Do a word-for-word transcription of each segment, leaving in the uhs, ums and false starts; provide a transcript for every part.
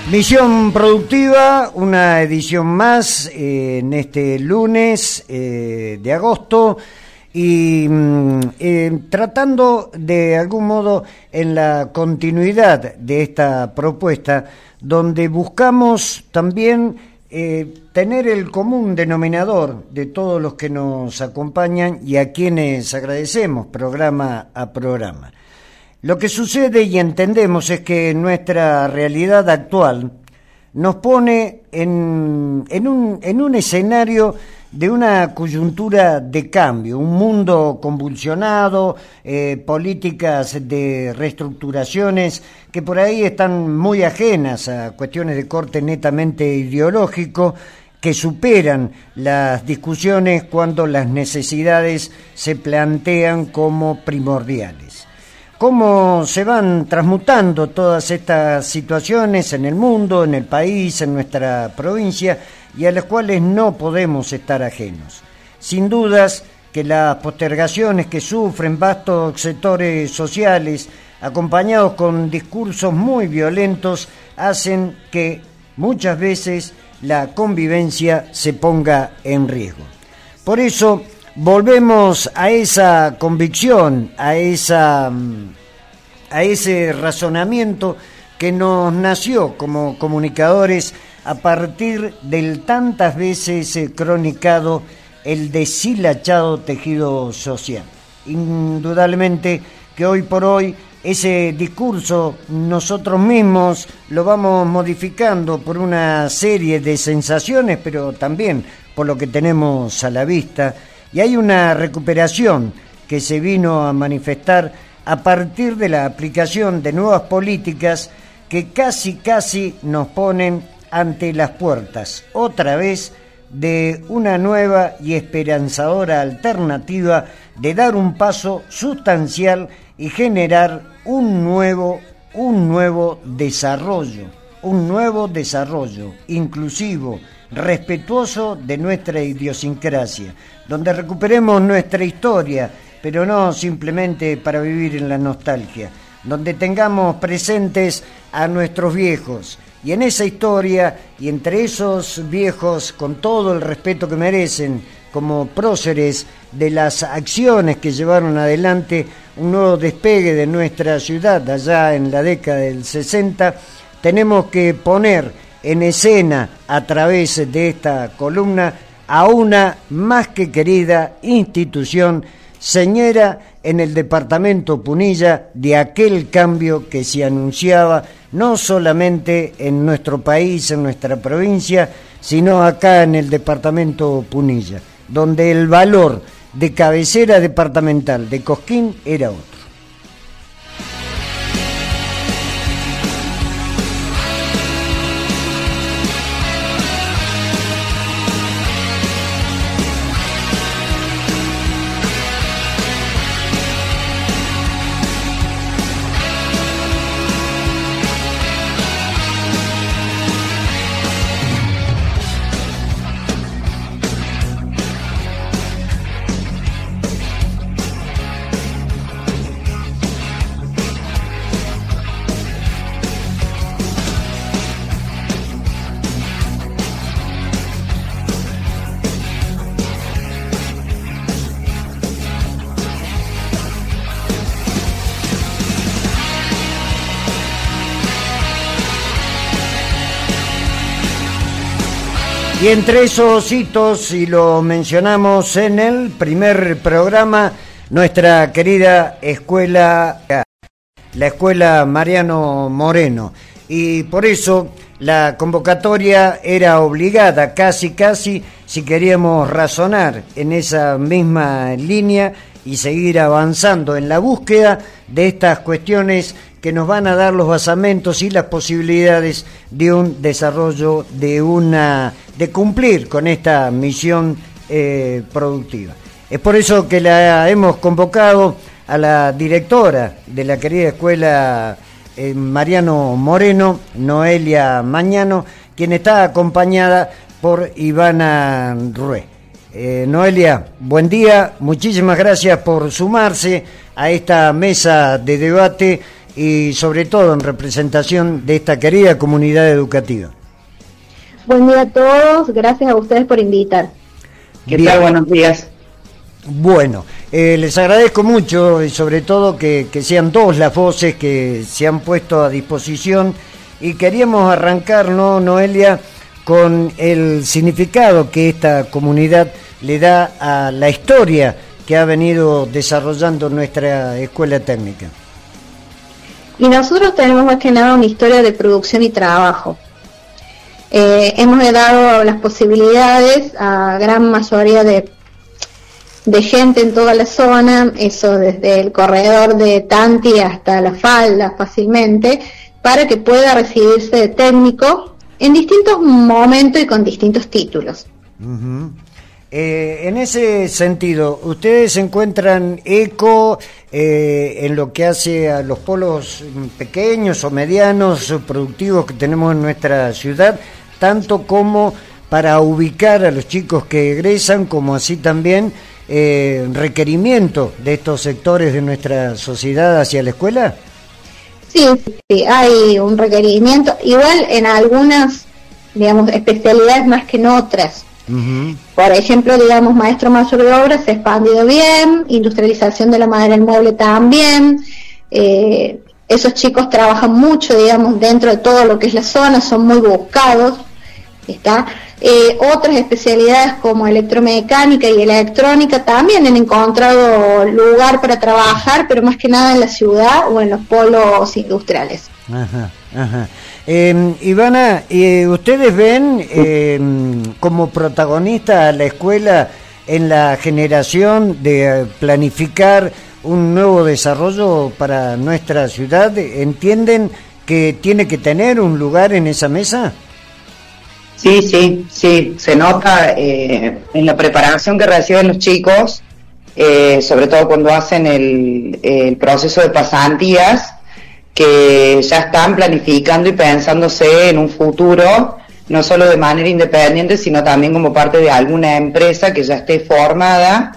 Misión Productiva, una edición más eh, en este lunes eh, de agosto y eh, tratando de algún modo en la continuidad de esta propuesta donde buscamos también eh, tener el común denominador de todos los que nos acompañan y a quienes agradecemos programa a programa. Lo que sucede y entendemos es que nuestra realidad actual nos pone en, en, un, en un escenario de una coyuntura de cambio, un mundo convulsionado, eh, políticas de reestructuraciones que por ahí están muy ajenas a cuestiones de corte netamente ideológico, que superan las discusiones cuando las necesidades se plantean como primordiales. Cómo se van transmutando todas estas situaciones en el mundo, en el país, en nuestra provincia, y a las cuales no podemos estar ajenos. Sin dudas que las postergaciones que sufren vastos sectores sociales, acompañados con discursos muy violentos, hacen que muchas veces la convivencia se ponga en riesgo. Por eso volvemos a esa convicción, a esa, a ese razonamiento que nos nació como comunicadores a partir del tantas veces cronicado el deshilachado tejido social. Indudablemente que hoy por hoy ese discurso nosotros mismos lo vamos modificando por una serie de sensaciones, pero también por lo que tenemos a la vista. Y hay una recuperación que se vino a manifestar a partir de la aplicación de nuevas políticas que casi casi nos ponen ante las puertas, otra vez, de una nueva y esperanzadora alternativa de dar un paso sustancial y generar un nuevo, un nuevo desarrollo, un nuevo desarrollo inclusivo, respetuoso de nuestra idiosincrasia, donde recuperemos nuestra historia, pero no simplemente para vivir en la nostalgia, donde tengamos presentes a nuestros viejos, y en esa historia, y entre esos viejos, con todo el respeto que merecen, como próceres de las acciones que llevaron adelante un nuevo despegue de nuestra ciudad allá en la década del sesenta, tenemos que poner en escena a través de esta columna a una más que querida institución señera en el departamento Punilla de aquel cambio que se anunciaba no solamente en nuestro país, en nuestra provincia, sino acá en el departamento Punilla, donde el valor de cabecera departamental de Cosquín era otro. Y entre esos hitos, y lo mencionamos en el primer programa, nuestra querida escuela, la escuela Mariano Moreno. Y por eso la convocatoria era obligada, casi casi, si queríamos razonar en esa misma línea y seguir avanzando en la búsqueda de estas cuestiones que nos van a dar los basamentos y las posibilidades de un desarrollo, de una de cumplir con esta misión eh, productiva. Es por eso que la hemos convocado a la directora de la querida escuela eh, Mariano Moreno, Noelia Mañano, quien está acompañada por Ivana Rué. Eh, Noelia, buen día, muchísimas gracias por sumarse a esta mesa de debate y sobre todo en representación de esta querida comunidad educativa. Buen día a todos, gracias a ustedes por invitar. ¿Qué tal? Buenos días. Bueno, eh, les agradezco mucho y sobre todo que, que sean dos las voces que se han puesto a disposición, y queríamos arrancar, ¿no, Noelia?, con el significado que esta comunidad le da a la historia que ha venido desarrollando nuestra escuela técnica. Y nosotros tenemos más que nada una historia de producción y trabajo. Eh, hemos dado las posibilidades a gran mayoría de, de gente en toda la zona, eso desde el corredor de Tanti hasta La Falda fácilmente, para que pueda recibirse de técnico en distintos momentos y con distintos títulos. Uh-huh. Eh, en ese sentido, ¿ustedes encuentran eco eh, en lo que hace a los polos pequeños o medianos o productivos que tenemos en nuestra ciudad, tanto como para ubicar a los chicos que egresan, como así también eh, requerimiento de estos sectores de nuestra sociedad hacia la escuela? Sí, sí, hay un requerimiento, igual en algunas, digamos, especialidades más que en otras. Uh-huh. Por ejemplo, digamos, maestro mayor de obra se ha expandido bien, industrialización de la madera del mueble también. Eh, esos chicos trabajan mucho, digamos, dentro de todo lo que es la zona, son muy buscados. ¿Está? Eh, otras especialidades como electromecánica y electrónica también han encontrado lugar para trabajar, pero más que nada en la ciudad o en los polos industriales. Ajá, ajá. Eh, Ivana, eh, ¿ustedes ven eh, como protagonista a la escuela en la generación de planificar un nuevo desarrollo para nuestra ciudad? ¿Entienden que tiene que tener un lugar en esa mesa? Sí, sí, sí, se nota eh, en la preparación que reciben los chicos, eh, sobre todo cuando hacen el, el proceso de pasantías, que ya están planificando y pensándose en un futuro, no solo de manera independiente, sino también como parte de alguna empresa que ya esté formada,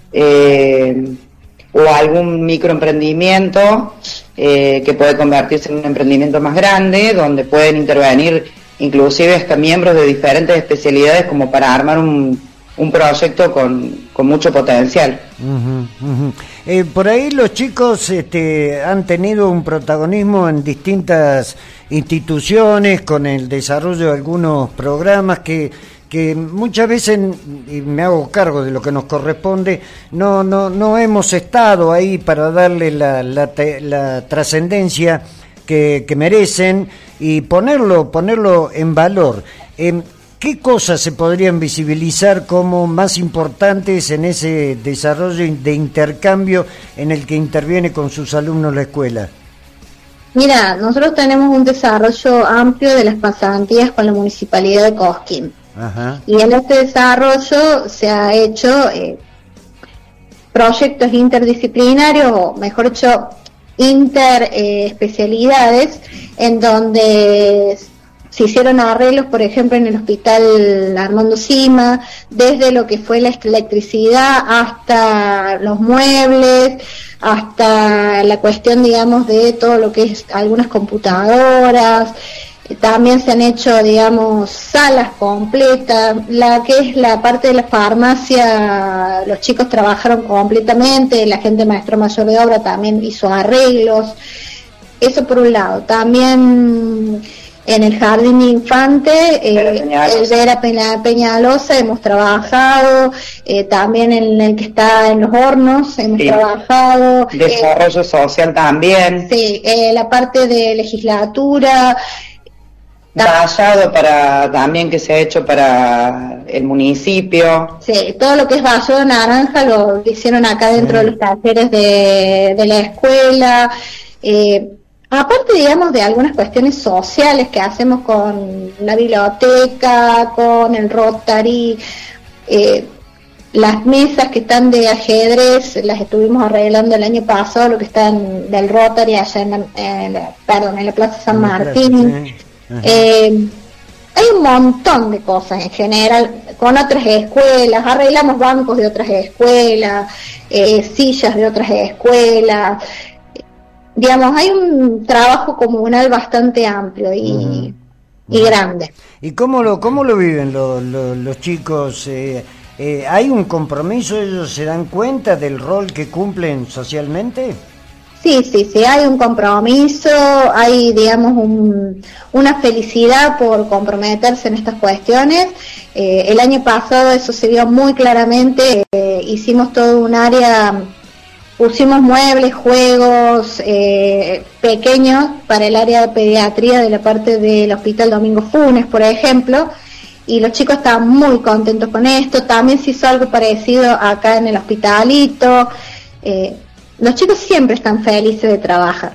eh, o algún microemprendimiento eh, que puede convertirse en un emprendimiento más grande, donde pueden intervenir inclusive hasta miembros de diferentes especialidades, como para armar un, un proyecto con, con mucho potencial. Uh-huh, uh-huh. Eh, por ahí los chicos este, han tenido un protagonismo en distintas instituciones, con el desarrollo de algunos programas que, que muchas veces, y me hago cargo de lo que nos corresponde, no, no, no hemos estado ahí para darle la, la, la trascendencia que, que merecen y ponerlo, ponerlo en valor. Eh, ¿Qué cosas se podrían visibilizar como más importantes en ese desarrollo de intercambio en el que interviene con sus alumnos la escuela? Mira, nosotros tenemos un desarrollo amplio de las pasantías con la Municipalidad de Cosquín. Ajá. Y en este desarrollo se ha hecho eh, proyectos interdisciplinarios, o mejor dicho, inter eh, especialidades, en donde se hicieron arreglos, por ejemplo, en el hospital Armando Sima, desde lo que fue la electricidad hasta los muebles, hasta la cuestión, digamos, de todo lo que es algunas computadoras. También se han hecho, digamos, salas completas. La que es la parte de la farmacia, los chicos trabajaron completamente, la gente maestro mayor de obra también hizo arreglos. Eso por un lado. También en el jardín infante, eh, el Vera Peña, Peñalosa, hemos trabajado, eh, también en el que está en los hornos, hemos sí. trabajado. Desarrollo eh, social también. Sí, eh, la parte de legislatura. Vallado para también que se ha hecho para el municipio. Sí, todo lo que es vallado naranja lo hicieron acá dentro sí. de los talleres de, de la escuela. Eh, aparte, digamos, de algunas cuestiones sociales que hacemos con la biblioteca, con el Rotary, eh, las mesas que están de ajedrez las estuvimos arreglando el año pasado, lo que están del Rotary allá en la, en la, perdón, en la Plaza San Martín. Sí. Eh, hay un montón de cosas en general con otras escuelas, arreglamos bancos de otras escuelas, eh, sillas de otras escuelas, digamos, hay un trabajo comunal bastante amplio y, uh-huh. y grande. ¿Y cómo lo cómo lo viven los, los, los chicos? Eh, eh, ¿Hay un compromiso? ¿Ellos se dan cuenta del rol que cumplen socialmente? Sí, sí, sí, hay un compromiso, hay, digamos, un, una felicidad por comprometerse en estas cuestiones. Eh, el año pasado eso se vio muy claramente, eh, hicimos todo un área, pusimos muebles, juegos eh, pequeños para el área de pediatría de la parte del Hospital Domingo Funes, por ejemplo, y los chicos estaban muy contentos con esto. También se hizo algo parecido acá en el Hospitalito. Eh, Los chicos siempre están felices de trabajar.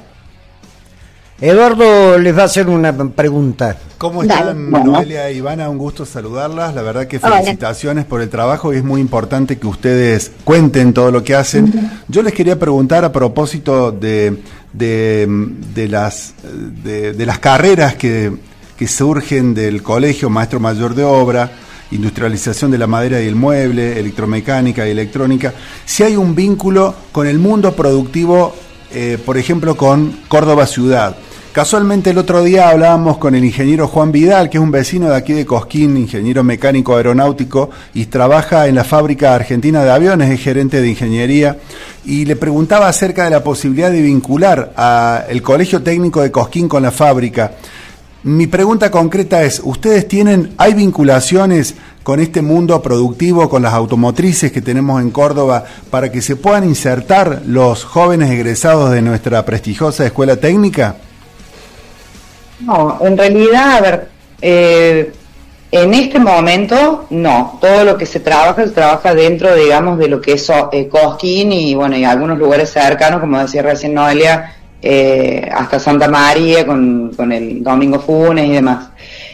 Eduardo les va a hacer una pregunta. ¿Cómo están, Noelia e Ivana? Un gusto saludarlas. La verdad que felicitaciones Hola. por el trabajo y es muy importante que ustedes cuenten todo lo que hacen. Uh-huh. Yo les quería preguntar a propósito de, de, de, las, de, de las carreras que, que surgen del colegio, maestro mayor de obra, industrialización de la madera y el mueble, electromecánica y electrónica, si hay un vínculo con el mundo productivo, eh, por ejemplo, con Córdoba Ciudad. Casualmente el otro día hablábamos con el ingeniero Juan Vidal, que es un vecino de aquí de Cosquín, ingeniero mecánico aeronáutico, y trabaja en la fábrica argentina de aviones, es gerente de ingeniería, y le preguntaba acerca de la posibilidad de vincular al Colegio Técnico de Cosquín con la fábrica. Mi pregunta concreta es, ¿ustedes tienen, hay vinculaciones con este mundo productivo, con las automotrices que tenemos en Córdoba, para que se puedan insertar los jóvenes egresados de nuestra prestigiosa escuela técnica? No, en realidad, a ver, eh, en este momento, no. Todo lo que se trabaja, se trabaja dentro, digamos, de lo que es eh, Cosquín y, bueno, y algunos lugares cercanos, como decía recién Noelia, Eh, hasta Santa María con, con el Domingo Funes y demás.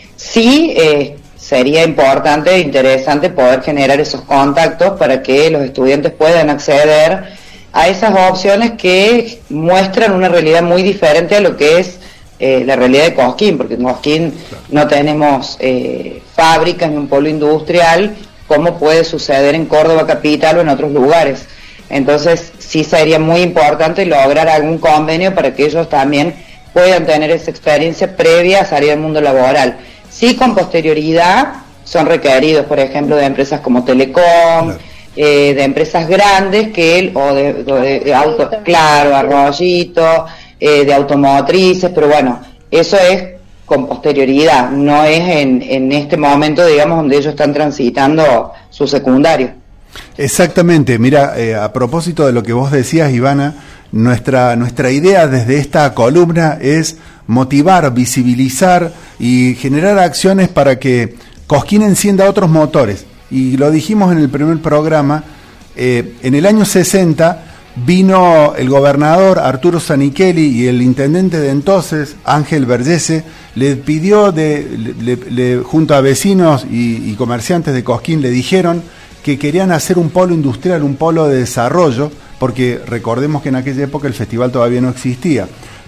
Sí, eh, sería importante e interesante poder generar esos contactos para que los estudiantes puedan acceder a esas opciones que muestran una realidad muy diferente a lo que es eh, la realidad de Cosquín, porque en Cosquín no tenemos eh, fábricas ni un polo industrial como puede suceder en Córdoba capital o en otros lugares. Entonces sí sería muy importante lograr algún convenio para que ellos también puedan tener esa experiencia previa a salir al mundo laboral. Sí, con posterioridad son requeridos, por ejemplo, de empresas como Telecom, claro. eh, de empresas grandes que o de, de, de auto, claro, Arroyito, eh, de automotrices, pero bueno, eso es con posterioridad, no es en, en este momento, digamos, donde ellos están transitando su secundario. Exactamente, mira, eh, a propósito de lo que vos decías, Ivana, nuestra, nuestra idea desde esta columna es motivar, visibilizar y generar acciones para que Cosquín encienda otros motores. Y lo dijimos en el primer programa, eh, en el año sesenta vino el gobernador Arturo Zanichelli y el intendente de entonces, Ángel Vergese, le pidió, de, le, le, junto a vecinos y, y comerciantes de Cosquín, le dijeron que querían hacer un polo industrial, un polo de desarrollo, porque recordemos que en aquella época el festival todavía no existía.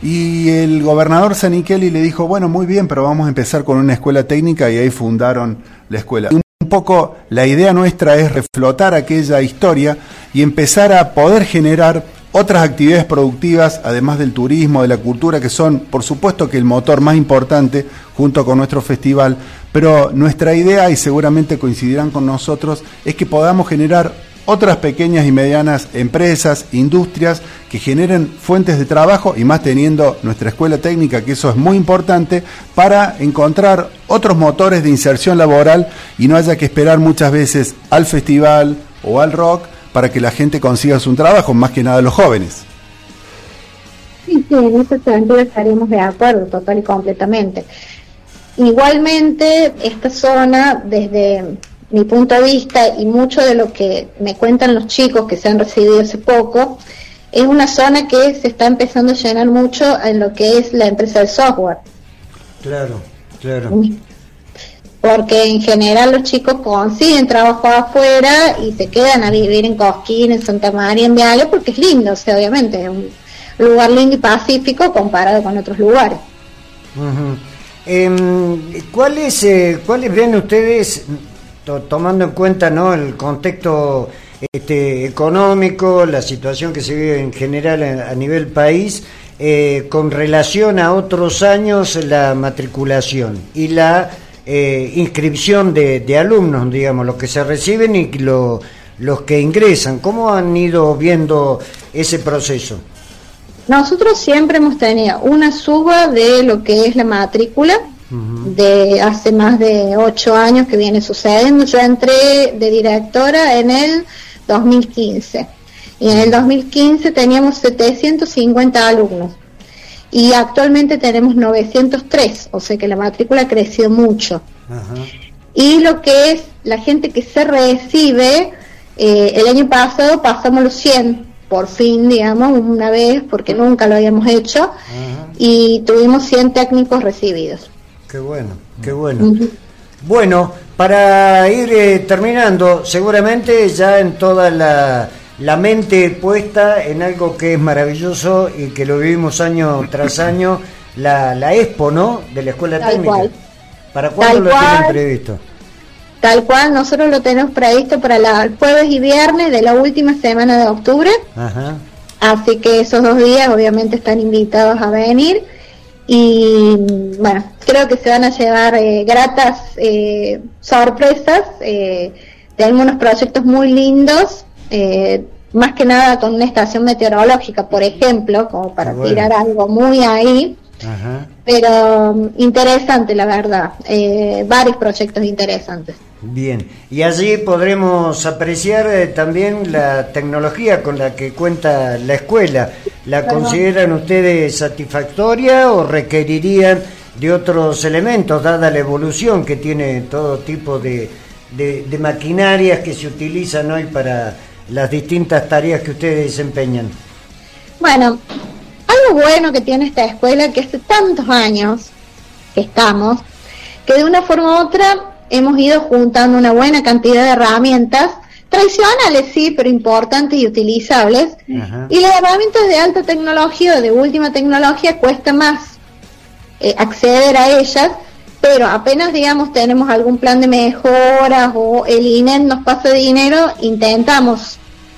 Y el gobernador Zanichelli le dijo, bueno, muy bien, pero vamos a empezar con una escuela técnica, y ahí fundaron la escuela. Un poco la idea nuestra es reflotar aquella historia y empezar a poder generar otras actividades productivas, además del turismo, de la cultura, que son, por supuesto, que el motor más importante junto con nuestro festival, pero nuestra idea, y seguramente coincidirán con nosotros, es que podamos generar otras pequeñas y medianas empresas, industrias, que generen fuentes de trabajo, y más teniendo nuestra escuela técnica, que eso es muy importante, para encontrar otros motores de inserción laboral y no haya que esperar muchas veces al festival o al rock para que la gente consiga su trabajo, más que nada los jóvenes. Sí, sí, en ese sentido estaremos de acuerdo, total y completamente. Igualmente, esta zona, desde mi punto de vista y mucho de lo que me cuentan los chicos que se han recibido hace poco, es una zona que se está empezando a llenar mucho en lo que es la empresa de software. Claro, claro. Porque en general los chicos consiguen trabajo afuera y se quedan a vivir en Cosquín, en Santa María, en Viale, porque es lindo, o sea, obviamente es un lugar lindo y pacífico comparado con otros lugares. Uh-huh. eh, ¿Cuáles eh, cuáles ven ustedes, to- tomando en cuenta, ¿no?, el contexto este, económico, la situación que se vive en general a, a nivel país, eh, con relación a otros años la matriculación y la eh, inscripción de, de alumnos, digamos, los que se reciben y lo, los que ingresan. ¿Cómo han ido viendo ese proceso? Nosotros siempre hemos tenido una suba de lo que es la matrícula, uh-huh. de hace más de ocho años que viene sucediendo. Yo entré de directora en el dos mil quince y en el dos mil quince teníamos setecientos cincuenta alumnos y actualmente tenemos novecientos tres, o sea que la matrícula creció mucho. Uh-huh. Y lo que es la gente que se recibe, eh, el año pasado pasamos los cien. Por fin, digamos, una vez, porque nunca lo habíamos hecho, uh-huh. y tuvimos cien técnicos recibidos. Qué bueno, qué bueno. Uh-huh. Bueno, para ir eh, terminando, seguramente ya en toda la, la mente puesta en algo que es maravilloso y que lo vivimos año tras año, la, la Expo, ¿no?, de la Escuela Tal Técnica. Cual. ¿Para cuándo Tal lo cual. tienen previsto? Tal cual, nosotros lo tenemos previsto para la, el jueves y viernes de la última semana de octubre. Ajá. Así que esos dos días obviamente están invitados a venir y bueno, creo que se van a llevar eh, gratas eh, sorpresas eh, de algunos proyectos muy lindos, eh, más que nada con una estación meteorológica, por ejemplo, como para bueno. tirar algo muy ahí. Ajá. Pero um, interesante, la verdad, eh, varios proyectos interesantes. Bien, y allí podremos apreciar eh, también la tecnología con la que cuenta la escuela. ¿La Perdón. consideran ustedes satisfactoria o requerirían de otros elementos, dada la evolución que tiene todo tipo de, de, de maquinarias que se utilizan hoy para las distintas tareas que ustedes desempeñan? Bueno, algo bueno que tiene esta escuela, que hace tantos años que estamos, que de una forma u otra hemos ido juntando una buena cantidad de herramientas, tradicionales sí, pero importantes y utilizables. Ajá. Y las herramientas de alta tecnología o de última tecnología cuesta más eh, acceder a ellas, pero apenas, digamos, tenemos algún plan de mejoras o el I N E T nos pasa dinero, intentamos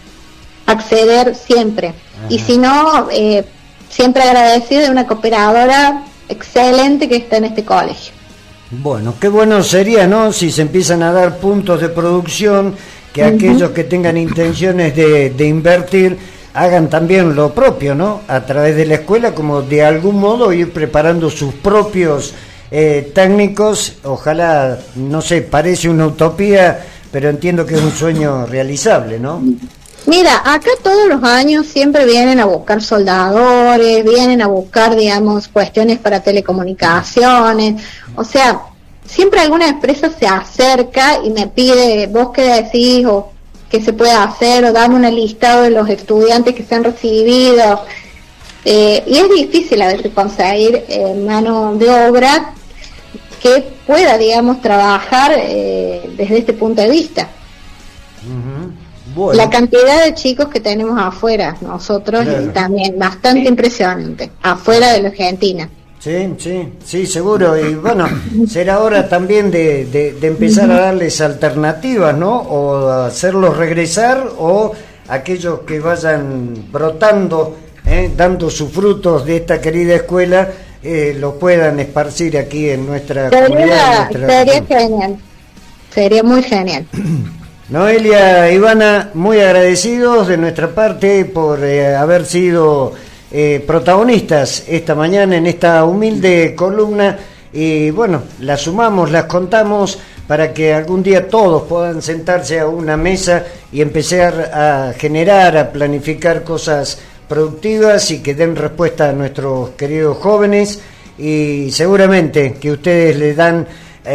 acceder siempre. Ajá. Y si no, eh, siempre agradecido de una cooperadora excelente que está en este colegio. Bueno, qué bueno sería, ¿no?, si se empiezan a dar puntos de producción, que uh-huh. aquellos que tengan intenciones de, de invertir hagan también lo propio, ¿no?, a través de la escuela, como de algún modo ir preparando sus propios eh, técnicos. Ojalá, no sé, parece una utopía, pero entiendo que es un sueño realizable, ¿no? Mira, acá todos los años siempre vienen a buscar soldadores, vienen a buscar, digamos, cuestiones para telecomunicaciones. O sea, siempre alguna empresa se acerca y me pide, vos qué decís, o qué se puede hacer, o dame una lista de los estudiantes que se han recibido. Eh, y es difícil a veces conseguir eh, mano de obra que pueda, digamos, trabajar eh, desde este punto de vista. Uh-huh. Bueno. La cantidad de chicos que tenemos afuera, nosotros, claro. es también bastante impresionante, afuera de la Argentina. Sí, sí, sí, seguro. Y bueno, será hora también de, de, de empezar a darles alternativas, ¿no? O hacerlos regresar, o aquellos que vayan brotando, ¿eh?, dando sus frutos de esta querida escuela, eh, los puedan esparcir aquí en nuestra sería, comunidad. En nuestra sería genial, sería muy genial. Noelia, Ivana, muy agradecidos de nuestra parte por eh, haber sido eh, protagonistas esta mañana en esta humilde columna, y bueno, las sumamos, las contamos para que algún día todos puedan sentarse a una mesa y empezar a generar, a planificar cosas productivas y que den respuesta a nuestros queridos jóvenes, y seguramente que ustedes le dan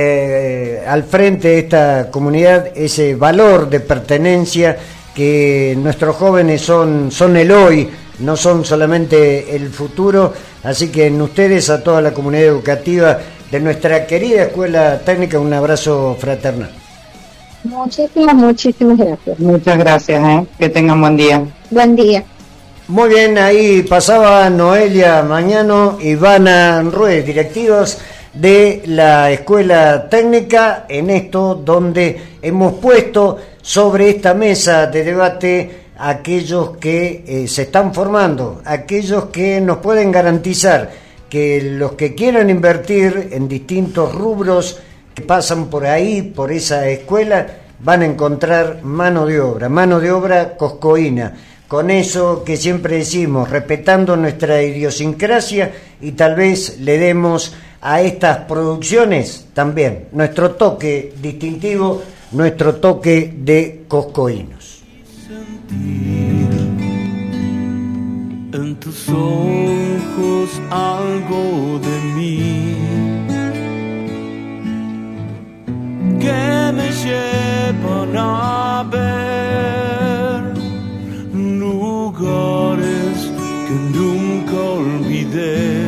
Eh, al frente de esta comunidad ese valor de pertenencia, que nuestros jóvenes son, son el hoy, no son solamente el futuro. Así que en ustedes, a toda la comunidad educativa de nuestra querida Escuela Técnica, un abrazo fraternal. Muchísimas, muchísimas gracias. Muchas gracias, ¿eh? Que tengan buen día. Buen día. Muy bien, ahí pasaba Noelia Mañano, Ivana Ruiz, directivos de la Escuela Técnica, en esto donde hemos puesto sobre esta mesa de debate aquellos que eh, se están formando, aquellos que nos pueden garantizar que los que quieran invertir en distintos rubros que pasan por ahí, por esa escuela, van a encontrar mano de obra, mano de obra coscoína, con eso que siempre decimos, respetando nuestra idiosincrasia, y tal vez le demos a estas producciones también nuestro toque distintivo, nuestro toque de coscoínos. En tus ojos algo de mí que me llevan a ver lugares que nunca olvidé.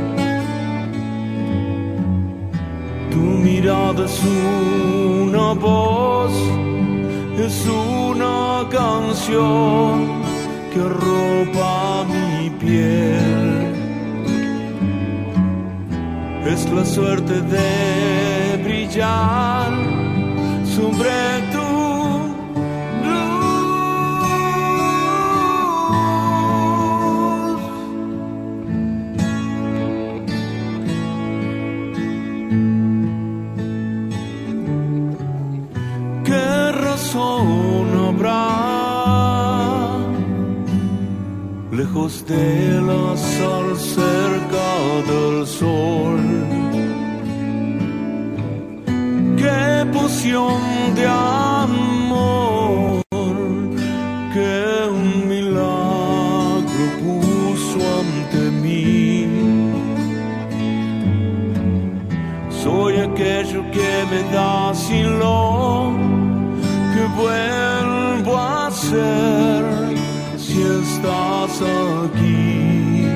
Tu mirada es una voz, es una canción que arropa mi piel. Es la suerte de brillar sobre tu luz. ¿Qué razón habrá lejos de la sal, cerca del sol? Qué poción de amor que un milagro puso ante mí. Soy aquello que me da sin lo que vuelvo a ser si estás aquí.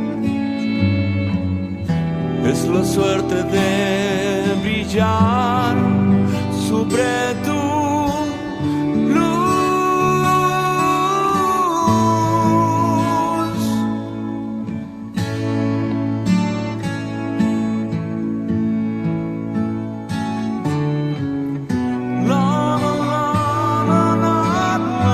Es la suerte de brillar sobre tu luz. La, la, la, la,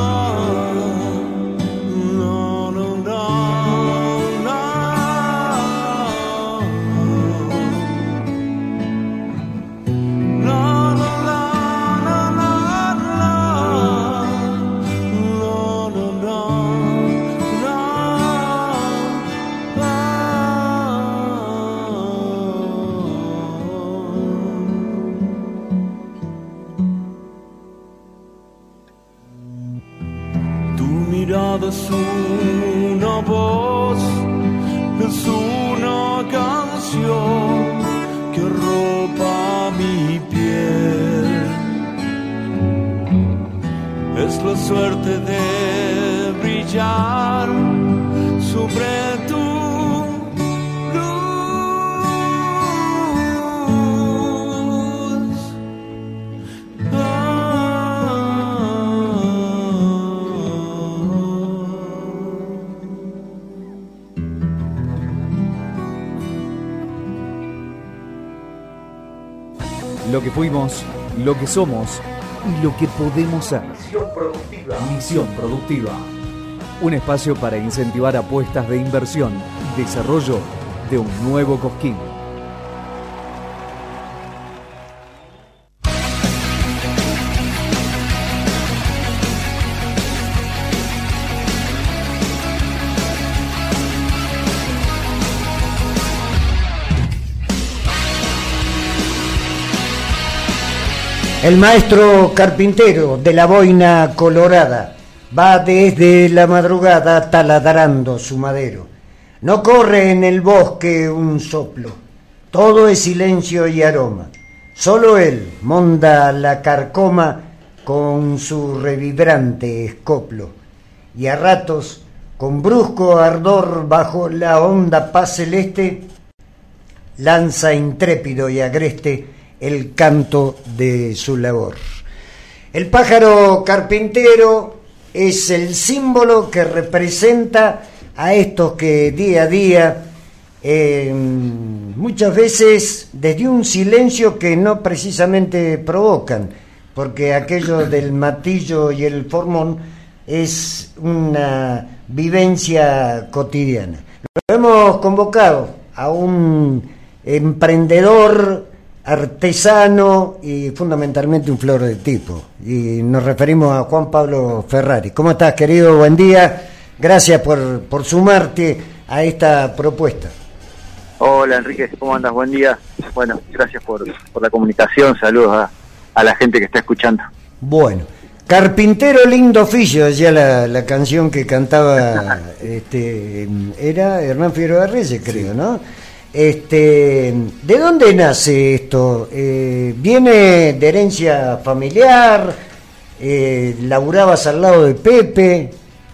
es una voz, es una canción que arropa mi piel. Es la suerte de brillar sobre tu lo que fuimos, lo que somos y lo que podemos ser. Misión Productiva. Misión Productiva. Un espacio para incentivar apuestas de inversión y desarrollo de un nuevo Cosquín. El maestro carpintero de la boina colorada va desde la madrugada taladrando su madero. No corre en el bosque un soplo, todo es silencio y aroma. Solo él monda la carcoma con su revibrante escoplo, y a ratos, con brusco ardor bajo la honda paz celeste, lanza intrépido y agreste el canto de su labor. El pájaro carpintero es el símbolo que representa a estos que día a día, eh, muchas veces desde un silencio que no precisamente provocan, porque aquello del matillo y el formón es una vivencia cotidiana. Lo hemos convocado a un emprendedor, artesano y fundamentalmente un flor de tipo. Y nos referimos a Juan Pablo Ferrari. ¿Cómo estás, querido? Buen día. Gracias por, por sumarte a esta propuesta. Hola, Enrique, ¿cómo andas? Buen día. Bueno, gracias por, por la comunicación. Saludos a, a la gente que está escuchando. Bueno, carpintero lindo oficio, decía la, la canción que cantaba, este, era Hernán Figueroa Reyes, creo, sí. ¿No? Este, ¿de dónde nace esto? Eh, ¿Viene de herencia familiar? Eh, ¿Laburabas al lado de Pepe?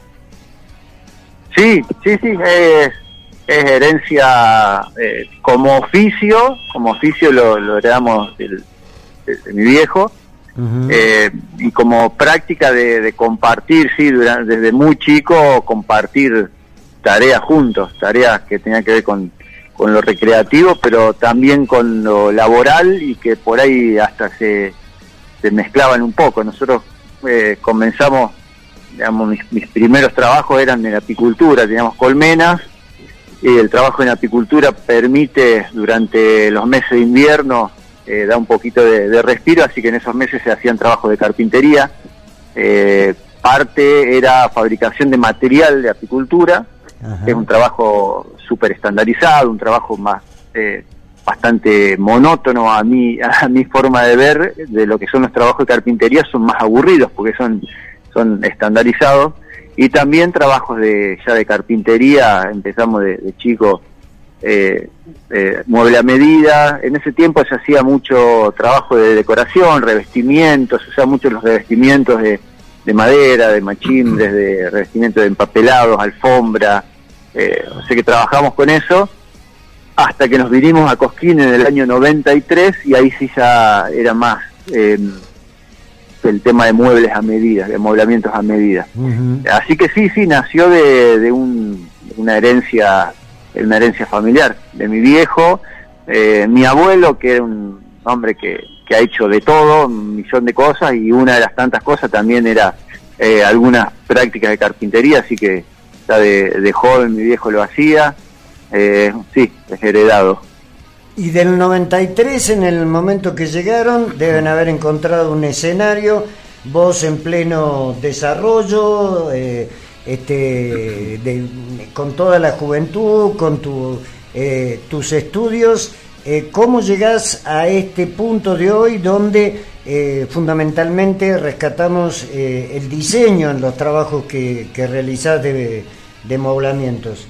Sí, sí, sí, es, es herencia eh, como oficio, como oficio lo, lo heredamos del, de, de mi viejo. Uh-huh. eh, y como práctica de, de compartir, sí, durante, desde muy chico compartir tareas juntos, tareas que tenían que ver con, con lo recreativo, pero también con lo laboral y que por ahí hasta se, se mezclaban un poco. Nosotros eh, comenzamos, digamos, mis, mis primeros trabajos eran en apicultura, teníamos colmenas y el trabajo en apicultura permite durante los meses de invierno Eh, da un poquito de, de respiro, así que en esos meses se hacían trabajos de carpintería, eh, parte era fabricación de material de apicultura. Ajá. Que es un trabajo súper estandarizado, un trabajo más eh, bastante monótono a mi, a mi forma de ver de lo que son los trabajos de carpintería, son más aburridos porque son, son estandarizados, y también trabajos de ya de carpintería, empezamos de, de chicos. Eh, eh, mueble a medida. En ese tiempo se hacía mucho trabajo de decoración, revestimientos, se usaban mucho los revestimientos de, de madera, de machimbres, de revestimientos de empapelados, alfombra, eh, o sea que trabajamos con eso hasta que nos vinimos a Cosquín en el año noventa y tres, y ahí sí ya era más eh, el tema de muebles a medida, de amueblamientos a medida. Uh-huh. Así que sí, sí, nació de, de un, una herencia una herencia familiar de mi viejo, eh, mi abuelo, que era un hombre que, que ha hecho de todo, un millón de cosas, y una de las tantas cosas también era eh, algunas prácticas de carpintería, así que ya de, de joven mi viejo lo hacía, eh, sí, es heredado. Y del noventa y tres, en el momento que llegaron, deben haber encontrado un escenario, vos en pleno desarrollo, eh, este de, con toda la juventud, con tu, eh, tus estudios, eh, ¿cómo llegás a este punto de hoy donde eh, fundamentalmente rescatamos eh, el diseño en los trabajos que, que realizás de, de moblamientos?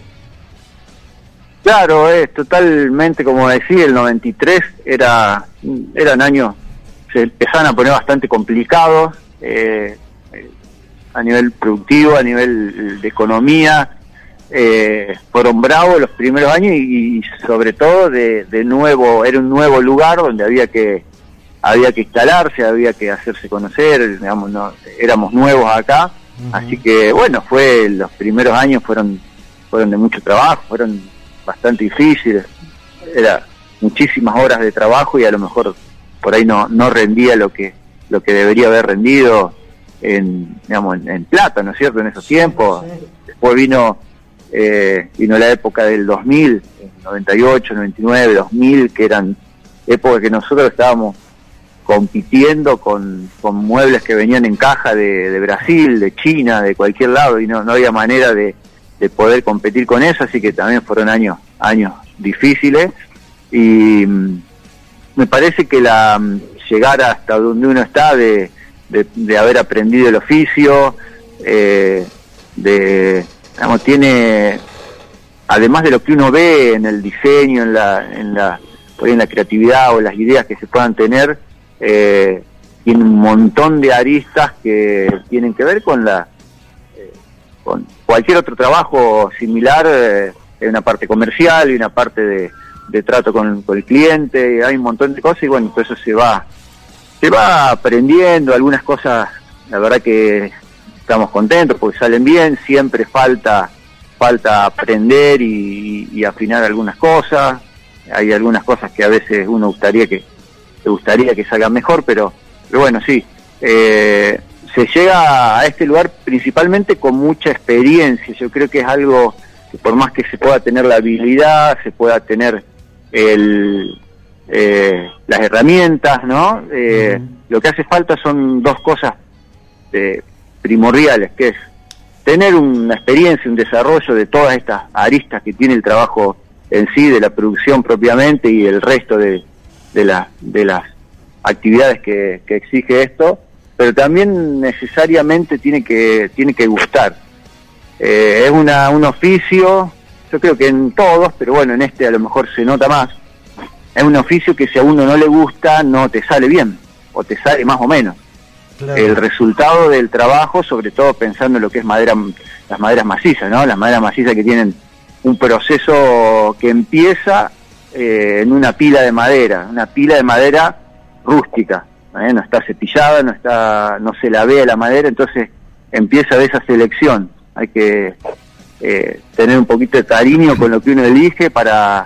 Claro, es totalmente, como decía, el noventa y tres era eran años, se empezaban a poner bastante complicados, eh, a nivel productivo, a nivel de economía, eh, fueron bravos los primeros años y, y sobre todo de, de nuevo, era un nuevo lugar donde había que había que instalarse, había que hacerse conocer, digamos, no, éramos nuevos acá, uh-huh. Así que bueno, fue los primeros años fueron fueron de mucho trabajo, fueron bastante difíciles, era muchísimas horas de trabajo y a lo mejor por ahí no no rendía lo que lo que debería haber rendido en, digamos, en, en plata, ¿no es cierto?, en esos tiempos. Sí. Después vino eh, vino la época del dos mil, noventa y ocho, noventa y nueve, dos mil, que eran épocas que nosotros estábamos compitiendo con, con muebles que venían en caja de, de Brasil, de China, de cualquier lado, y no, no había manera de, de poder competir con eso, así que también fueron años, años difíciles, y mm, me parece que la llegar hasta donde uno está de De, de haber aprendido el oficio, eh, de, digamos, tiene, además de lo que uno ve en el diseño, en la, en la, por ahí en la creatividad o las ideas que se puedan tener, eh, tiene un montón de aristas que tienen que ver con la, eh, con cualquier otro trabajo similar, eh, hay una parte comercial y una parte de, de trato con, con el cliente, hay un montón de cosas y bueno, todo eso se va se va aprendiendo, algunas cosas la verdad que estamos contentos porque salen bien, siempre falta falta aprender y, y afinar algunas cosas, hay algunas cosas que a veces uno gustaría que te gustaría que salgan mejor, pero pero bueno, sí, eh, se llega a este lugar principalmente con mucha experiencia. Yo creo que es algo que por más que se pueda tener la habilidad, se pueda tener el, eh, las herramientas, ¿no? Eh, uh-huh. Lo que hace falta son dos cosas eh, primordiales, que es tener una experiencia, un desarrollo de todas estas aristas que tiene el trabajo en sí, de la producción propiamente y el resto de, de, la, de las actividades que, que exige esto, pero también necesariamente tiene que tiene que gustar. Eh, es una un oficio, yo creo que en todos, pero bueno, en este a lo mejor se nota más, es un oficio que si a uno no le gusta, no te sale bien, o te sale más o menos. Claro. El resultado del trabajo, sobre todo pensando en lo que es madera, las maderas macizas, ¿no? Las maderas macizas que tienen un proceso que empieza eh, en una pila de madera, una pila de madera rústica, ¿eh? No está cepillada, no está, no se la ve la madera, entonces empieza de esa selección. Hay que eh, tener un poquito de cariño con lo que uno elige para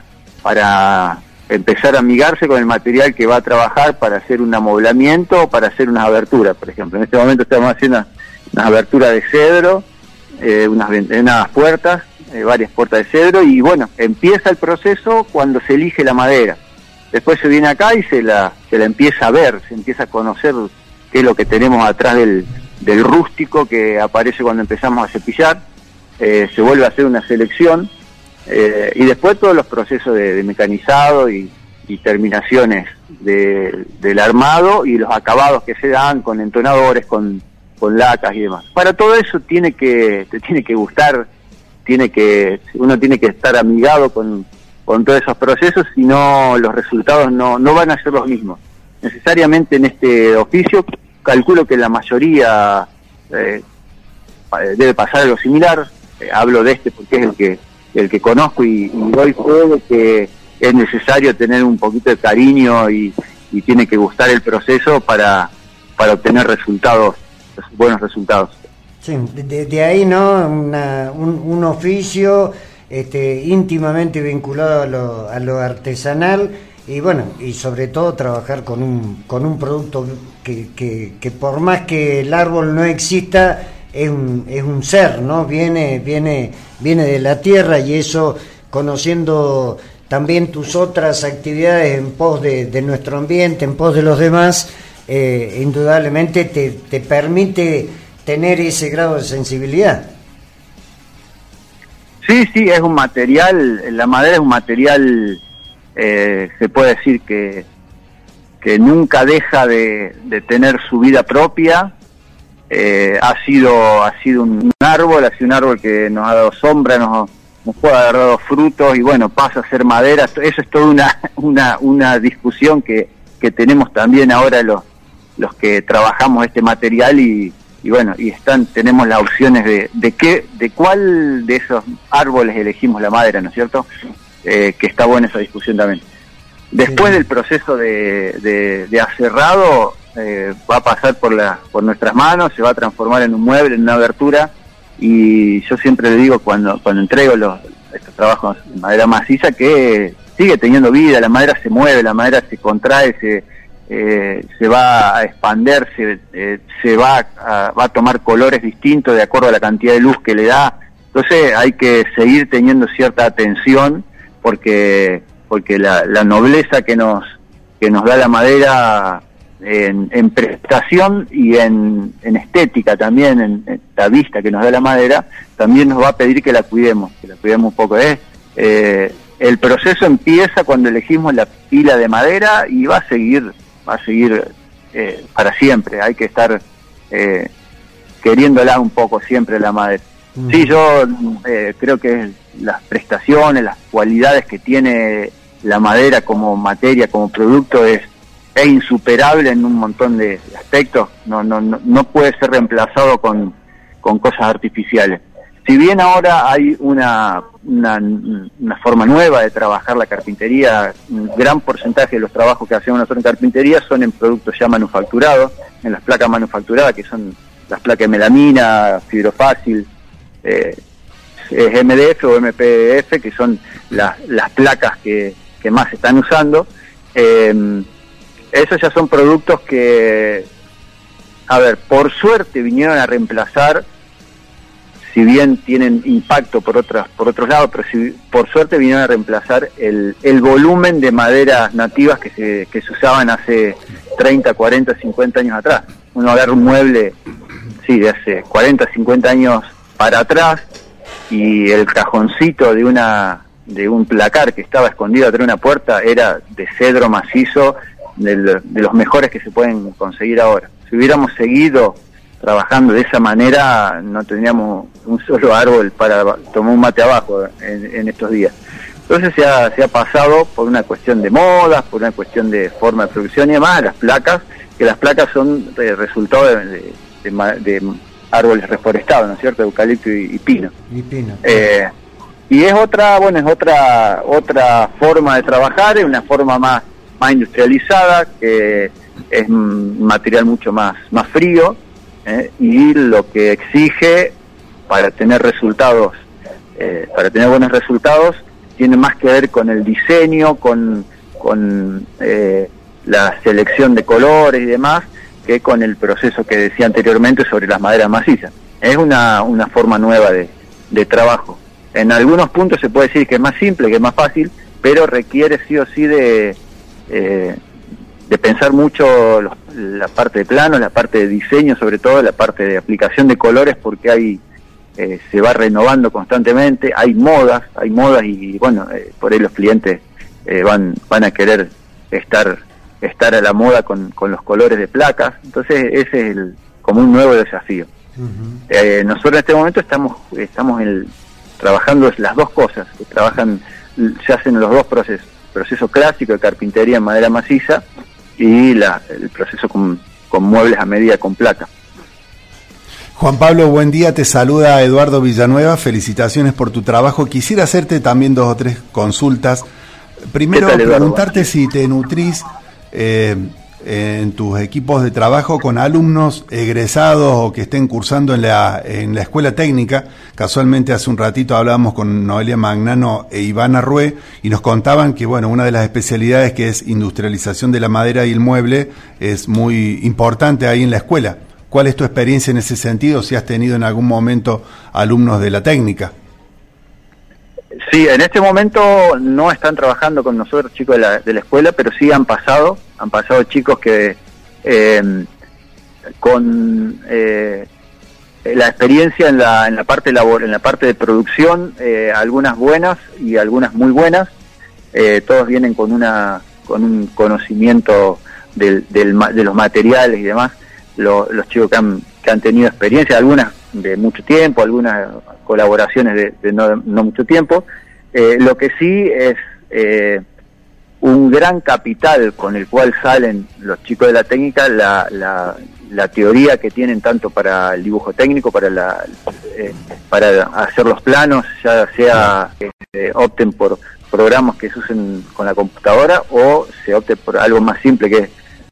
para empezar a amigarse con el material que va a trabajar para hacer un amoblamiento o para hacer unas aberturas, por ejemplo. En este momento estamos haciendo unas, unas aberturas de cedro, eh, unas, unas puertas, eh, varias puertas de cedro, y bueno, empieza el proceso cuando se elige la madera. Después se viene acá y se la se la empieza a ver, se empieza a conocer qué es lo que tenemos atrás del, del rústico que aparece cuando empezamos a cepillar, eh, se vuelve a hacer una selección, eh, y después todos los procesos de, de mecanizado y, y terminaciones de, del armado y los acabados que se dan con entonadores, con, con lacas y demás. Para todo eso tiene que te tiene que gustar, tiene que uno tiene que estar amigado con con todos esos procesos, si no los resultados no, no van a ser los mismos. Necesariamente en este oficio, calculo que la mayoría eh, debe pasar algo similar, eh, hablo de este porque es el que el que conozco y, y doy fe de que es necesario tener un poquito de cariño y, y tiene que gustar el proceso para, para obtener resultados, buenos resultados. Sí, de, de ahí, ¿no? Una, un, un oficio Este, íntimamente vinculado a lo, a lo artesanal y bueno, y sobre todo trabajar con un con un producto que, que, que por más que el árbol no exista, es un, es un ser, ¿no? Viene, viene, viene de la tierra, y eso, conociendo también tus otras actividades en pos de, de nuestro ambiente, en pos de los demás, eh, indudablemente te, te permite tener ese grado de sensibilidad. Sí, sí, es un material, la madera es un material, eh, se puede decir que que nunca deja de, de tener su vida propia. Eh, ha sido ha sido un árbol, ha sido un árbol que nos ha dado sombra, nos, nos puede haber dado frutos y bueno, pasa a ser madera. Eso es toda una una una discusión que, que tenemos también ahora los los que trabajamos este material y y bueno, y están tenemos las opciones de, de qué, de cuál de esos árboles elegimos la madera, ¿no es cierto? Eh, que está buena esa discusión también. Después sí. del proceso de, de, de aserrado, eh, va a pasar por la, por nuestras manos, se va a transformar en un mueble, en una abertura, y yo siempre le digo cuando, cuando entrego los, estos trabajos en madera maciza que sigue teniendo vida, la madera se mueve, la madera se contrae, se Eh, se va a expander, se, eh, se va a, va a tomar colores distintos de acuerdo a la cantidad de luz que le da. Entonces hay que seguir teniendo cierta atención porque porque la, la nobleza que nos que nos da la madera en, en prestación y en, en estética también, en, en la vista que nos da la madera, también nos va a pedir que la cuidemos, que la cuidemos un poco. ¿eh? Eh, el proceso empieza cuando elegimos la pila de madera y va a seguir va a seguir eh, para siempre. Hay que estar eh, queriéndola un poco siempre la madera. Mm. Sí, yo eh, creo que las prestaciones, las cualidades que tiene la madera como materia, como producto, es, es insuperable en un montón de aspectos. No, no, no, no puede ser reemplazado con, con cosas artificiales. Si bien ahora hay una, una, una forma nueva de trabajar la carpintería, un gran porcentaje de los trabajos que hacemos nosotros en carpintería son en productos ya manufacturados, en las placas manufacturadas, que son las placas de melamina, fibrofácil, eh, M D F o M P F, que son las, las placas que, que más se están usando. Eh, esos ya son productos que a ver, por suerte vinieron a reemplazar, si bien tienen impacto por otras por otros lados, pero si, por suerte vinieron a reemplazar el, el volumen de maderas nativas que se, que se usaban hace treinta, cuarenta, cincuenta años atrás. Uno agarra un mueble, sí, de hace cuarenta, cincuenta años para atrás, y el cajoncito de una de un placar que estaba escondido atrás de una puerta era de cedro macizo, de, de los mejores que se pueden conseguir ahora. Si hubiéramos seguido trabajando de esa manera, no tendríamos un solo árbol para tomar un mate abajo en, en estos días. Entonces se ha, se ha pasado por una cuestión de modas, por una cuestión de forma de producción y demás, las placas, que las placas son eh, resultado de, de, de, de árboles reforestados, ¿no es cierto?, eucalipto y, y pino. Y pino. Eh, y es otra, bueno, es otra otra forma de trabajar, es una forma más más industrializada, que es un material mucho más más frío, eh, y lo que exige para tener resultados, eh, para tener buenos resultados, tiene más que ver con el diseño, con con eh, la selección de colores y demás, que con el proceso que decía anteriormente sobre las maderas macizas. Es una una forma nueva de, de trabajo. En algunos puntos se puede decir que es más simple, que es más fácil, pero requiere sí o sí de eh, de pensar mucho los, la parte de plano, la parte de diseño, sobre todo la parte de aplicación de colores, porque hay eh, se va renovando constantemente, hay modas, hay modas y bueno, eh, por ahí los clientes eh, van van a querer estar estar a la moda con, con los colores de placas. Entonces ese es el, como un nuevo desafío. Uh-huh. eh, nosotros en este momento estamos estamos en el, trabajando las dos cosas, que trabajan, se hacen los dos procesos, proceso clásico de carpintería en madera maciza y la, el proceso con, con muebles a medida con placa. Juan Pablo, buen día, te saluda Eduardo Villanueva, felicitaciones por tu trabajo. Quisiera hacerte también dos o tres consultas. Primero, tal, preguntarte si te nutrís eh, en tus equipos de trabajo con alumnos egresados o que estén cursando en la, en la escuela técnica. Casualmente hace un ratito hablábamos con Noelia Magnano e Ivana Rué y nos contaban que bueno, una de las especialidades, que es industrialización de la madera y el mueble, es muy importante ahí en la escuela. ¿Cuál es tu experiencia en ese sentido, si has tenido en algún momento alumnos de la técnica? Sí, en este momento no están trabajando con nosotros chicos de la, de la escuela, pero sí han pasado, han pasado chicos que eh, con eh, la experiencia en la en la parte labor, en la parte de producción, eh, algunas buenas y algunas muy buenas, eh, todos vienen con una con un conocimiento del, del de los materiales y demás, lo, los chicos que han que han tenido experiencia, algunas de mucho tiempo, algunas colaboraciones de, de no, no mucho tiempo. Eh, lo que sí es eh, un gran capital con el cual salen los chicos de la técnica, la, la, la teoría que tienen tanto para el dibujo técnico, para la eh, para hacer los planos, ya sea que eh, opten por programas que se usen con la computadora o se opte por algo más simple, que es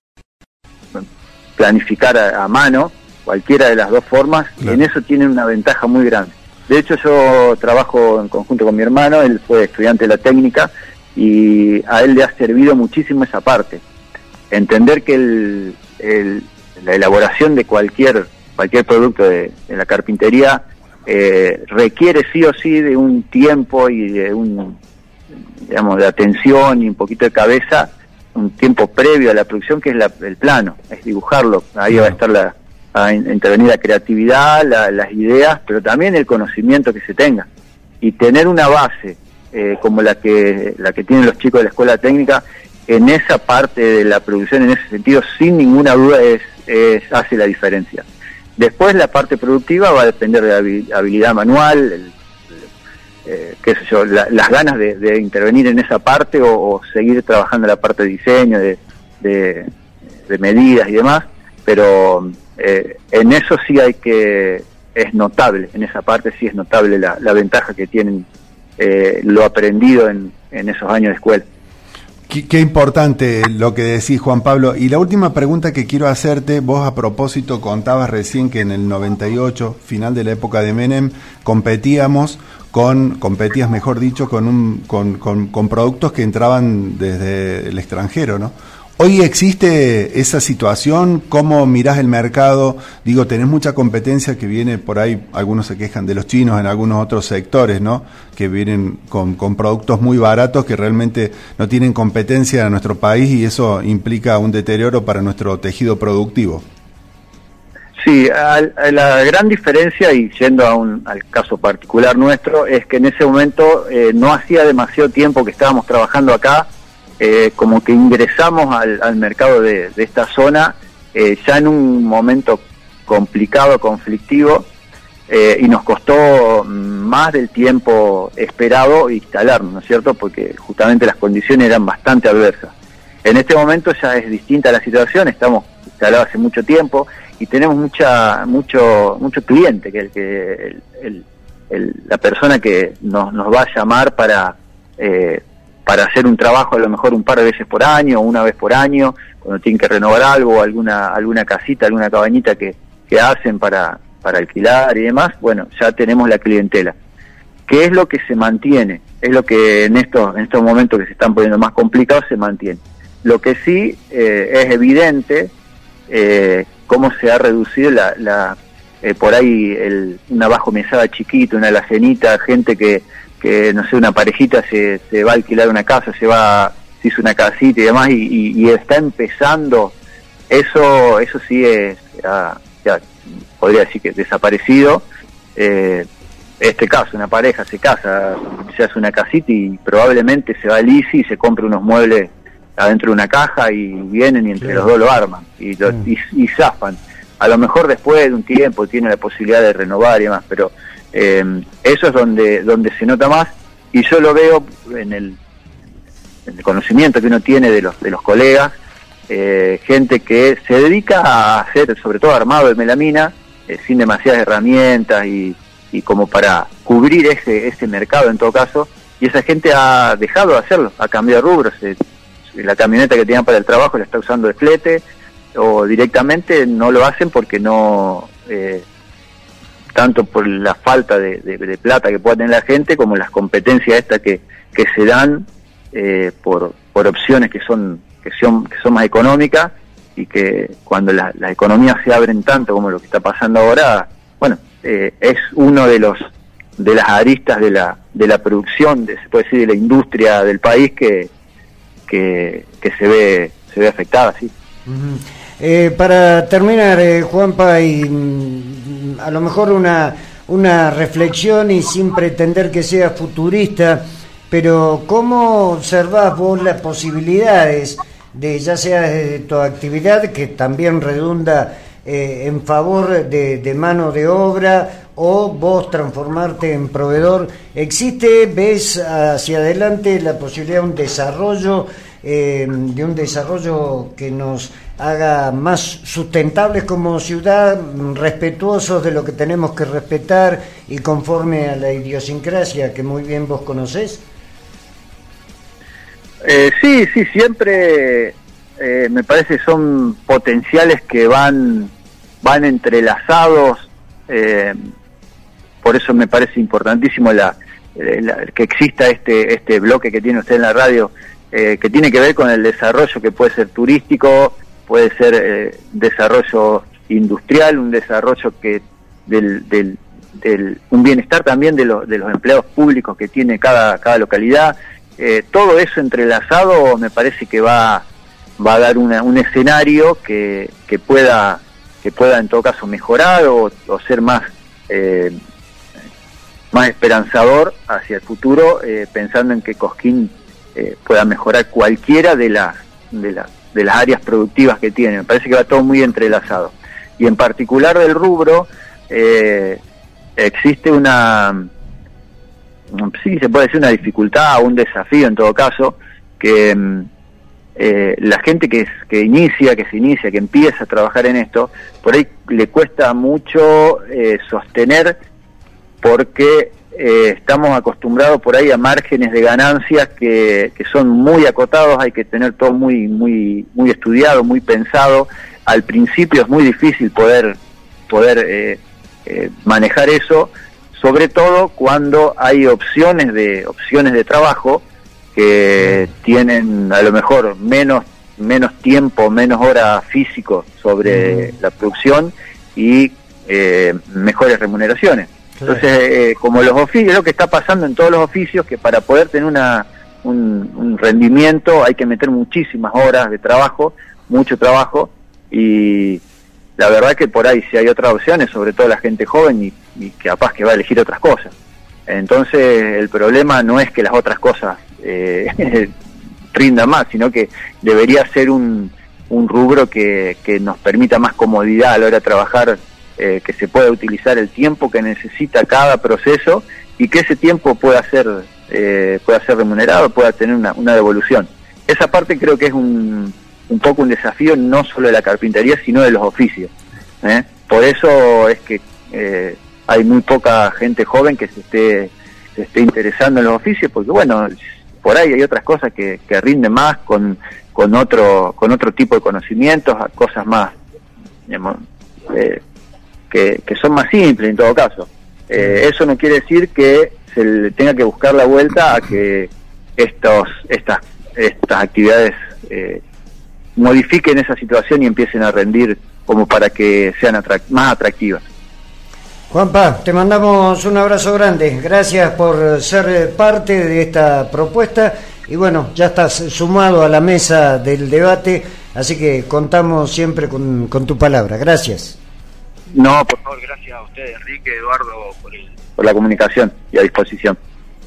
planificar a, a mano. Cualquiera de las dos formas, claro. En eso tienen una ventaja muy grande. De hecho, yo trabajo en conjunto con mi hermano, él fue estudiante de la técnica y a él le ha servido muchísimo esa parte. Entender que el, el, la elaboración de cualquier cualquier producto de, de la carpintería eh, requiere sí o sí de un tiempo y de un, digamos, de atención y un poquito de cabeza, un tiempo previo a la producción, que es la, el plano, es dibujarlo. Ahí va a estar la a intervenir la creatividad, la, las ideas, pero también el conocimiento que se tenga. Y tener una base eh, como la que la que tienen los chicos de la escuela técnica en esa parte de la producción, en ese sentido, sin ninguna duda es, es hace la diferencia. Después la parte productiva va a depender de la habilidad manual, el, eh, qué sé yo, la, las ganas de, de intervenir en esa parte o, o seguir trabajando en la parte de diseño, de, de, de medidas y demás, pero Eh, en eso sí hay que, es notable, en esa parte sí es notable la, la ventaja que tienen eh, lo aprendido en, en esos años de escuela. Qué, qué importante lo que decís, Juan Pablo. Y la última pregunta que quiero hacerte, vos a propósito contabas recién que en el noventa y ocho, final de la época de Menem, competíamos con, competías mejor dicho, con, un, con, con, con productos que entraban desde el extranjero, ¿no? ¿Hoy existe esa situación? ¿Cómo mirás el mercado? Digo, tenés mucha competencia que viene por ahí, algunos se quejan de los chinos en algunos otros sectores, ¿no? Que vienen con, con productos muy baratos que realmente no tienen competencia en nuestro país y eso implica un deterioro para nuestro tejido productivo. Sí, a, a la gran diferencia, y yendo a un, al caso particular nuestro, es que en ese momento eh, no hacía demasiado tiempo que estábamos trabajando acá. Eh, como que ingresamos al, al mercado de, de esta zona eh, ya en un momento complicado, conflictivo, eh, y nos costó más del tiempo esperado instalarnos, ¿no es cierto? Porque justamente las condiciones eran bastante adversas. En este momento ya es distinta la situación, estamos instalados hace mucho tiempo y tenemos mucha mucho mucho cliente, que, el, que el, el, el, la persona que nos, nos va a llamar para... Eh, para hacer un trabajo a lo mejor un par de veces por año o una vez por año, cuando tienen que renovar algo, alguna alguna casita, alguna cabañita que, que hacen para, para alquilar y demás, bueno, ya tenemos la clientela. ¿Qué es lo que se mantiene? Es lo que en estos, en estos momentos que se están poniendo más complicados se mantiene. Lo que sí eh, es evidente eh, cómo se ha reducido la, la eh, por ahí el, una bajo mesada chiquita, una alacenita, gente que que no sé, una parejita se, se va a alquilar una casa, se va, se hizo una casita y demás, y, y, y está empezando, eso eso sí es, ya, ya podría decir que desaparecido. Eh, este caso, una pareja se casa, se hace una casita y probablemente se va al ICI y se compra unos muebles adentro de una caja y vienen y entre sí. los dos lo arman y, lo, y, y zafan. A lo mejor después de un tiempo tiene la posibilidad de renovar y demás, pero Eh, eso es donde donde se nota más, y yo lo veo en el, en el conocimiento que uno tiene de los de los colegas, eh, gente que se dedica a hacer sobre todo armado de melamina eh, sin demasiadas herramientas y, y como para cubrir ese ese mercado en todo caso, y esa gente ha dejado de hacerlo, ha cambiado de rubro, se, la camioneta que tenían para el trabajo la está usando de flete, o directamente no lo hacen porque no... Eh, tanto por la falta de, de, de plata que pueda tener la gente, como las competencias estas que, que se dan eh, por, por opciones que son, que son que son más económicas, y que cuando la, las economías se abren tanto como lo que está pasando ahora, bueno, eh, es uno de los de las aristas de la de la producción, de, se puede decir, de la industria del país que que, que se ve se ve afectada, sí. Uh-huh. Eh, para terminar, eh, Juanpa, y mm, a lo mejor una, una reflexión y sin pretender que sea futurista, pero ¿cómo observás vos las posibilidades de, ya sea de tu actividad, que también redunda eh, en favor de, de mano de obra, o vos transformarte en proveedor? ¿Existe, ves hacia adelante la posibilidad de un desarrollo, eh, de un desarrollo que nos haga más sustentables como ciudad, respetuosos de lo que tenemos que respetar y conforme a la idiosincrasia que muy bien vos conocés? Eh, sí, sí, siempre eh, me parece que son potenciales que van, van entrelazados, eh, por eso me parece importantísimo la, la, que exista este, este bloque que tiene usted en la radio, eh, que tiene que ver con el desarrollo que puede ser turístico, puede ser eh, desarrollo industrial, un desarrollo que del, del, del un bienestar también de, lo, de los empleados públicos que tiene cada, cada localidad. Eh, todo eso entrelazado me parece que va, va a dar una, un escenario que, que pueda que pueda en todo caso mejorar o, o ser más eh, más esperanzador hacia el futuro, eh, pensando en que Cosquín eh, pueda mejorar cualquiera de las de las de las áreas productivas que tiene. Me parece que va todo muy entrelazado, y en particular del rubro eh, existe una, sí, se puede decir una dificultad o un desafío en todo caso, que eh, la gente que, que inicia, que se inicia, que empieza a trabajar en esto, por ahí le cuesta mucho eh, sostener, porque eh, estamos acostumbrados por ahí a márgenes de ganancias que, que son muy acotados, hay que tener todo muy muy muy estudiado, muy pensado. Al principio es muy difícil poder poder eh, eh, manejar eso, sobre todo cuando hay opciones de opciones de trabajo que tienen a lo mejor menos menos tiempo, menos horas físico sobre mm. la producción y eh, mejores remuneraciones. Claro. Entonces, eh, como los oficios, lo que está pasando en todos los oficios, que para poder tener una un, un rendimiento hay que meter muchísimas horas de trabajo, mucho trabajo, y la verdad que por ahí si hay otras opciones, sobre todo la gente joven y, y capaz que va a elegir otras cosas. Entonces el problema no es que las otras cosas eh, rindan más, sino que debería ser un, un rubro que, que nos permita más comodidad a la hora de trabajar, eh, que se pueda utilizar el tiempo que necesita cada proceso y que ese tiempo pueda ser eh, pueda ser remunerado, pueda tener una, una devolución. Esa parte creo que es un, un poco un desafío no solo de la carpintería, sino de los oficios, ¿eh? Por eso es que eh, hay muy poca gente joven que se esté, se esté interesando en los oficios, porque bueno, por ahí hay otras cosas que, que rinden más con, con otro con otro tipo de conocimientos, cosas más, digamos, eh, que, que son más simples en todo caso. Eh, eso no quiere decir que se le tenga que buscar la vuelta a que estos estas estas actividades eh, modifiquen esa situación y empiecen a rendir como para que sean atract- más atractivas. Juanpa, te mandamos un abrazo grande, gracias por ser parte de esta propuesta y bueno, ya estás sumado a la mesa del debate, así que contamos siempre con, con tu palabra, gracias. No, por favor, gracias a ustedes, Enrique, Eduardo, por, el, por la comunicación y a disposición.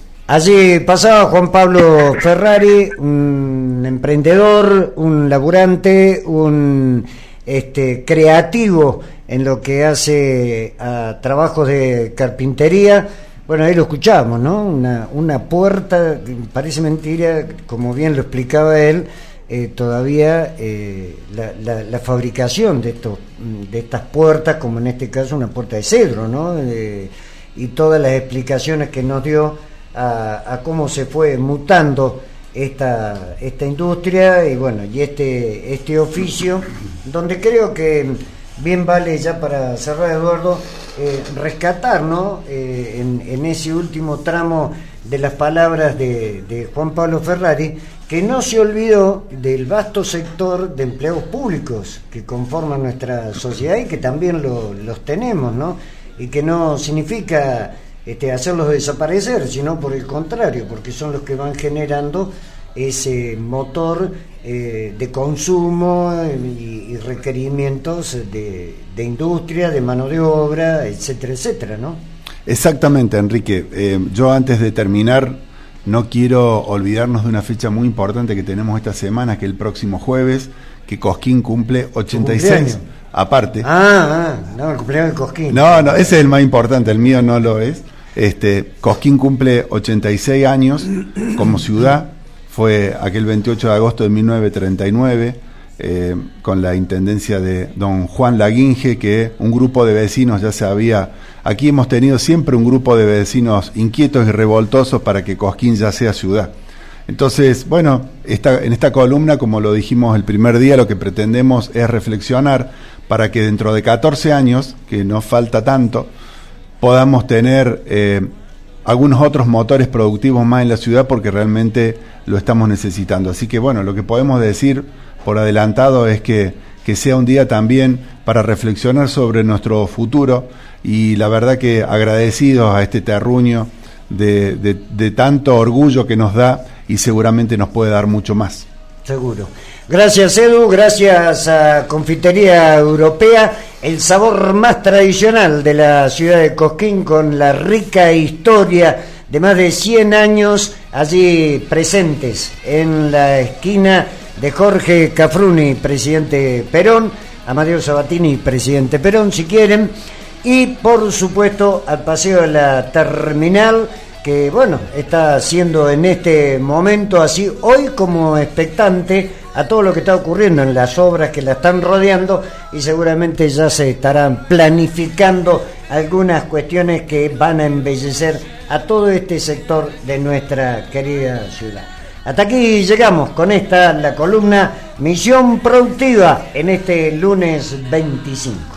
Allí pasaba Juan Pablo Ferrari, un emprendedor, un laburante, un este creativo en lo que hace a trabajos de carpintería. Bueno, ahí lo escuchamos, ¿no? Una, una puerta, parece mentira, como bien lo explicaba él, eh, todavía eh, la, la, la fabricación de estos de estas puertas, como en este caso una puerta de cedro, ¿no? Eh, y todas las explicaciones que nos dio a, a cómo se fue mutando esta esta industria y bueno, y este este oficio, donde creo que bien vale, ya para cerrar, Eduardo, eh, rescatar, ¿no? Eh, en, en ese último tramo de las palabras de, de Juan Pablo Ferrari, que no se olvidó del vasto sector de empleados públicos que conforman nuestra sociedad y que también lo, los tenemos, ¿no? Y que no significa este, hacerlos desaparecer, sino por el contrario, porque son los que van generando ese motor eh, de consumo y, y requerimientos de, de industria, de mano de obra, etcétera, etcétera, ¿no? Exactamente, Enrique. Eh, yo antes de terminar no quiero olvidarnos de una fecha muy importante que tenemos esta semana, que el próximo jueves, que Cosquín cumple ochenta y seis. Aparte. Ah, ah, no, el cumpleaños de Cosquín. No, no, ese es el más importante, el mío no lo es. Este, Cosquín cumple ochenta y seis años como ciudad. Fue aquel veintiocho de agosto de mil novecientos treinta y nueve, eh, con la intendencia de don Juan Laguinge, que un grupo de vecinos ya se había... Aquí hemos tenido siempre un grupo de vecinos inquietos y revoltosos para que Cosquín ya sea ciudad. Entonces, bueno, esta, en esta columna, como lo dijimos el primer día, lo que pretendemos es reflexionar para que dentro de catorce años, que no falta tanto, podamos tener eh, algunos otros motores productivos más en la ciudad, porque realmente lo estamos necesitando. Así que bueno, lo que podemos decir por adelantado es que, que sea un día también para reflexionar sobre nuestro futuro, y la verdad que agradecidos a este terruño de, de, de tanto orgullo que nos da, y seguramente nos puede dar mucho más. Seguro. Gracias, Edu, gracias a Confitería Europea, el sabor más tradicional de la ciudad de Cosquín, con la rica historia de más de cien años allí presentes en la esquina de Jorge Cafruni, presidente Perón, Amadeo Sabatini, presidente Perón, si quieren, y por supuesto al paseo de la terminal, que bueno, está haciendo en este momento así, hoy como expectante a todo lo que está ocurriendo en las obras que la están rodeando, y seguramente ya se estarán planificando algunas cuestiones que van a embellecer a todo este sector de nuestra querida ciudad. Hasta aquí llegamos con esta, la columna Misión Productiva, en este lunes veinticinco.